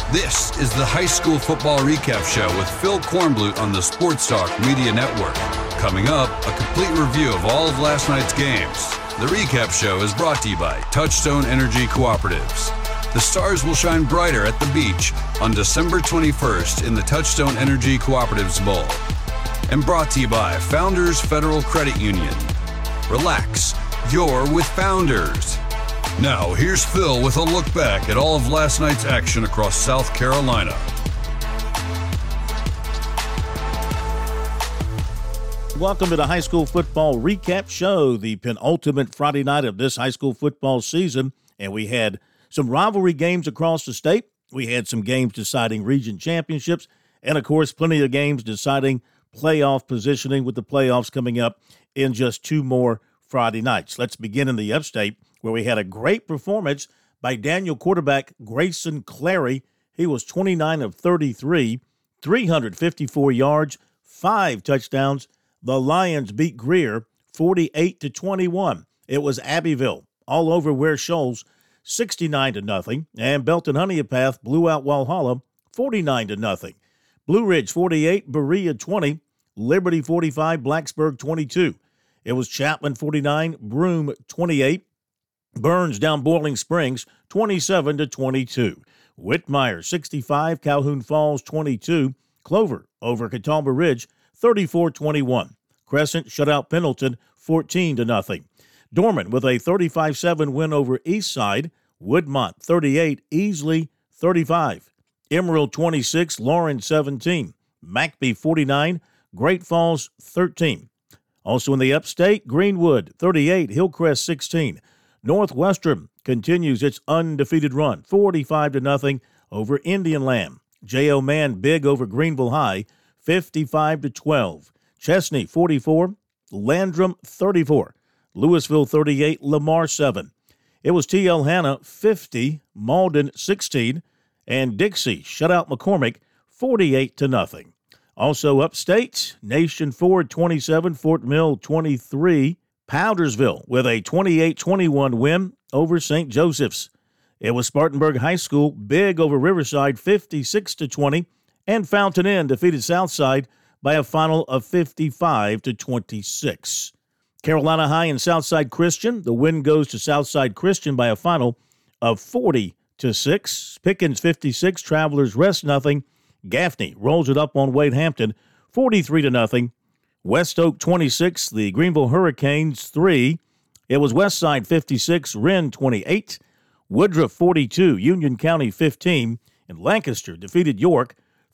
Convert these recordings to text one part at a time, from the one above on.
This is the High School Football Recap Show with Phil Kornblut on the Sports Talk Media Network. Coming up, a complete review of all of last night's games. The Recap Show is brought to you by Touchstone Energy Cooperatives. The stars will shine brighter at the beach on December 21st in the Touchstone Energy Cooperatives Bowl. And brought to you by Founders Federal Credit Union. Relax, you're with Founders. Now, here's Phil with a look back at all of last night's action across South Carolina. Welcome to the High School Football Recap Show, the penultimate Friday night of this high school football season. And we had some rivalry games across the state. We had some games deciding region championships. And, of course, plenty of games deciding playoff positioning with the playoffs coming up in just two more Friday nights. Let's begin in the upstate, where we had a great performance by Daniel quarterback Grayson Clary. He was 29 of 33, 354 yards, 5 touchdowns. The Lions beat Greer 48-21. It was Abbeville all over Ware Shoals 69-0, and Belton Honeypath blew out Walhalla 49-0. Blue Ridge 48, Berea 20, Liberty 45, Blacksburg 22. It was Chapman 49, Broome 28. Burns down Boiling Springs 27-22. Whitmire 65, Calhoun Falls 22. Clover over Catawba Ridge 34-21. Crescent shut out Pendleton 14-0. Dorman with a 35-7 win over Eastside. Woodmont 38, Easley 35. Emerald 26, Lauren 17. McBee 49, Great Falls 13. Also in the upstate, Greenwood 38, Hillcrest 16. Northwestern continues its undefeated run, 45-0 over Indian Land. J.O. Mann big over Greenville High, 55-12. Chesney 44, Landrum 34. Louisville 38, Lamar 7. It was T.L. Hanna 50, Malden 16, and Dixie shut out McCormick 48-0. Also upstate, Nation Ford 27, Fort Mill 23. Powdersville with a 28-21 win over St. Joseph's. It was Spartanburg High School big over Riverside 56-20, and Fountain Inn defeated Southside by a final of 55-26. Carolina High and Southside Christian, the win goes to Southside Christian by a final of 40-6. Pickens 56, Travelers Rest nothing. Gaffney rolls it up on Wade Hampton 43-0. West Oak 26, the Greenville Hurricanes 3. It was Westside 56, Wren 28, Woodruff 42, Union County 15, and Lancaster defeated York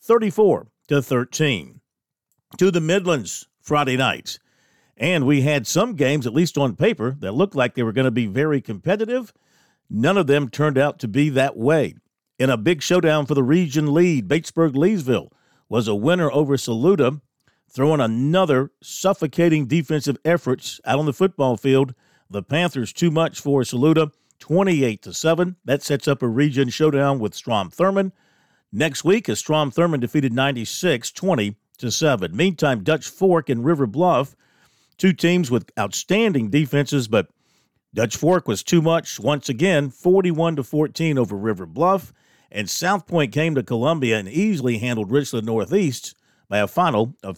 34-13. To the Midlands Friday night. And we had some games, at least on paper, that looked like they were going to be very competitive. None of them turned out to be that way. In a big showdown for the region lead, Batesburg-Leesville was a winner over Saluda, throwing another suffocating defensive efforts out on the football field. The Panthers too much for Saluda, 28-7. That sets up a region showdown with Strom-Thurmond. Next week, as Strom-Thurmond defeated 96-20-7. Meantime, Dutch Fork and River Bluff, two teams with outstanding defenses, but Dutch Fork was too much once again, 41-14 over River Bluff. And South Point came to Columbia and easily handled Richland Northeast by a final of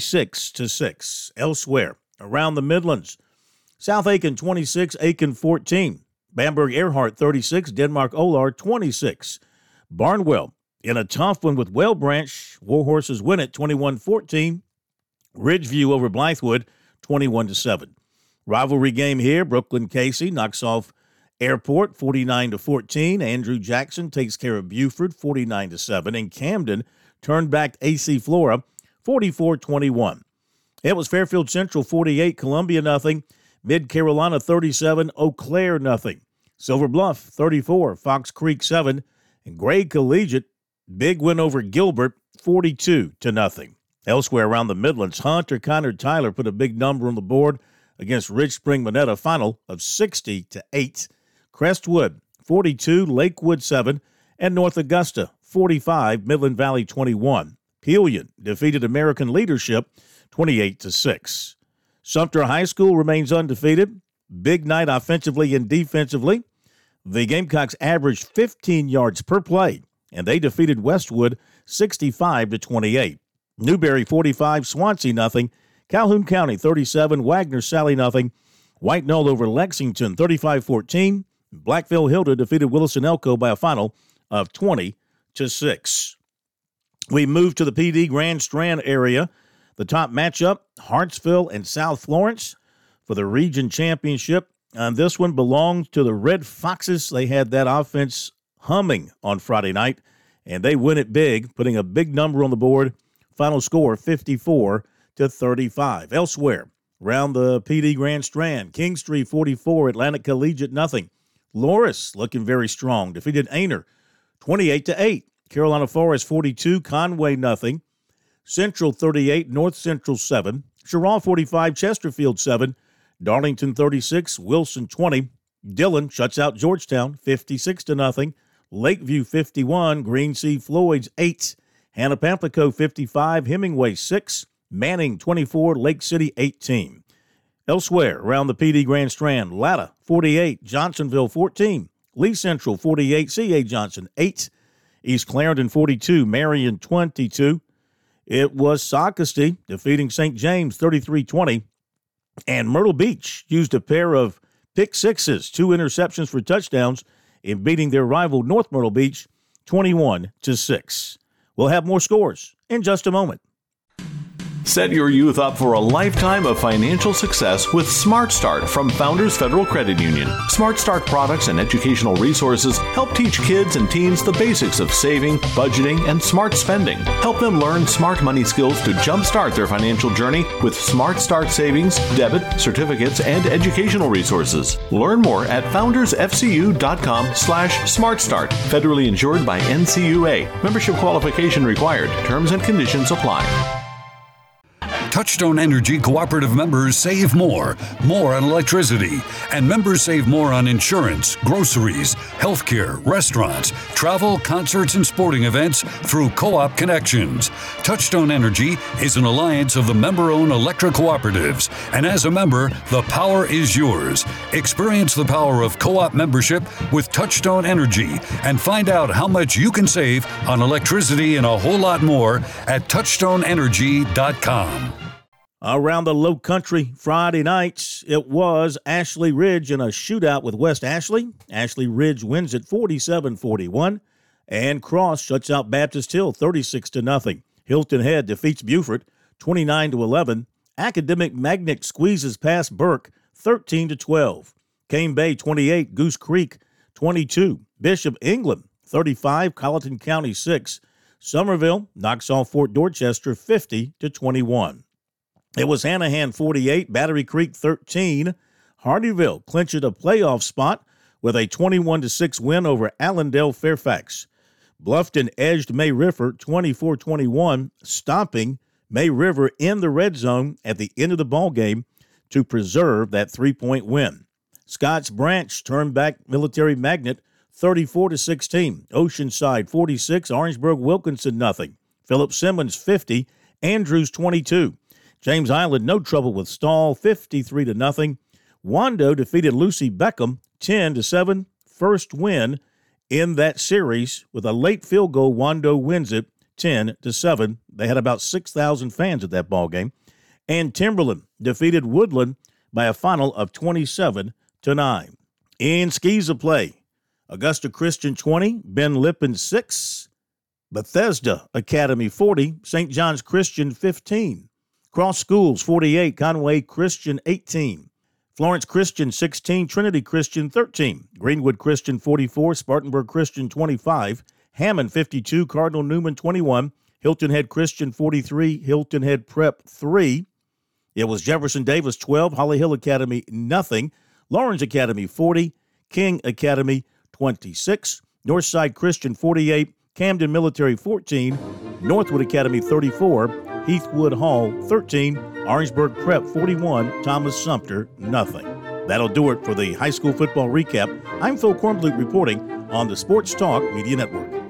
56-6. Elsewhere, around the Midlands, South Aiken 26, Aiken 14. Bamberg Earhart 36, Denmark Olar 26. Barnwell in a tough one with Whale Branch. Warhorses win it 21-14. Ridgeview over Blythewood 21-7. Rivalry game here, Brooklyn-Casey knocks off Airport 49-14. Andrew Jackson takes care of Buford 49-7. And Camden turned back AC Flora 44-21. It was Fairfield Central 48, Columbia nothing. Mid Carolina 37, Eau Claire nothing. Silver Bluff 34, Fox Creek 7. And Gray Collegiate, big win over Gilbert 42-0. Elsewhere around the Midlands, Hunter Connor Tyler put a big number on the board against Ridge Spring Monetta, final of 60-8. Crestwood 42, Lakewood 7, and North Augusta 45, Midland Valley 21. Pelion defeated American Leadership 28-6. Sumter High School remains undefeated. Big night offensively and defensively. The Gamecocks averaged 15 yards per play and they defeated Westwood 65-28. Newberry 45, Swansea nothing. Calhoun County 37, Wagner Sally nothing. White Knoll over Lexington 35-14. Blackville Hilda defeated Williston Elko by a final of 20-6. We move to the PD Grand Strand area. The top matchup, Hartsville and South Florence for the region championship. And this one belongs to the Red Foxes. They had that offense humming on Friday night, and they win it big, putting a big number on the board. Final score 54-35. Elsewhere, around the PD Grand Strand, Kingstree 44, Atlantic Collegiate nothing. Loris looking very strong, defeated Aner 28-8. Carolina Forest 42, Conway nothing. Central 38, North Central 7. Sherrall 45, Chesterfield 7. Darlington 36, Wilson 20. Dillon shuts out Georgetown 56-0. Lakeview 51, Green Sea Floyds 8. Hannah Pamplico 55, Hemingway 6. Manning 24, Lake City 18. Elsewhere, around the PD Grand Strand, Latta 48, Johnsonville 14. Lee Central 48, C.A. Johnson 8. East Clarendon 42, Marion 22. It was Socastee defeating St. James 33-20. And Myrtle Beach used a pair of pick sixes, 2 interceptions for touchdowns, in beating their rival North Myrtle Beach 21-6. We'll have more scores in just a moment. Set your youth up for a lifetime of financial success with Smart Start from Founders Federal Credit Union. Smart Start products and educational resources help teach kids and teens the basics of saving, budgeting, and smart spending. Help them learn smart money skills to jumpstart their financial journey with Smart Start savings, debit, certificates, and educational resources. Learn more at foundersfcu.com/smartstart. Federally insured by NCUA. Membership qualification required. Terms and conditions apply. Touchstone Energy Cooperative members save more on electricity, and members save more on insurance, groceries, healthcare, restaurants, travel, concerts, and sporting events through Co-op Connections. Touchstone Energy is an alliance of the member-owned electric cooperatives, and as a member, the power is yours. Experience the power of co-op membership with Touchstone Energy and find out how much you can save on electricity and a whole lot more at touchstoneenergy.com. Around the Low Country Friday nights, it was Ashley Ridge in a shootout with West Ashley. Ashley Ridge wins it 47-41, and Cross shuts out Baptist Hill 36-0. Hilton Head defeats Beaufort 29-11. Academic Magnet squeezes past Burke 13-12. Cane Bay 28, Goose Creek 22. Bishop England 35, Colleton County 6. Somerville knocks off Fort Dorchester 50-21. It was Hanahan 48, Battery Creek 13. Hardyville clinched a playoff spot with a 21-6 win over Allendale Fairfax. Bluffton edged May River 24-21, stopping May River in the red zone at the end of the ballgame to preserve that 3-point win. Scotts Branch turned back Military Magnet 34-16. Oceanside 46, Orangeburg Wilkinson nothing. Philip Simmons 50, Andrews 22. James Island, no trouble with Stall, 53-0. Wando defeated Lucy Beckham, 10-7. First win in that series with a late field goal. Wando wins it 10-7. They had about 6,000 fans at that ball game. And Timberland defeated Woodland by a final of 27-9. In Skeeza play, Augusta Christian 20, Ben Lippen 6, Bethesda Academy 40, St. John's Christian 15. Cross Schools 48, Conway Christian 18, Florence Christian 16, Trinity Christian 13, Greenwood Christian 44, Spartanburg Christian 25, Hammond 52, Cardinal Newman 21, Hilton Head Christian 43, Hilton Head Prep 3. It was Jefferson Davis 12, Holly Hill Academy nothing, Lawrence Academy 40, King Academy 26, Northside Christian 48, Camden Military 14, Northwood Academy 34, Heathwood Hall 13, Orangeburg Prep 41, Thomas Sumter nothing. That'll do it for the high school football recap. I'm Phil Kornblut reporting on the Sports Talk Media Network.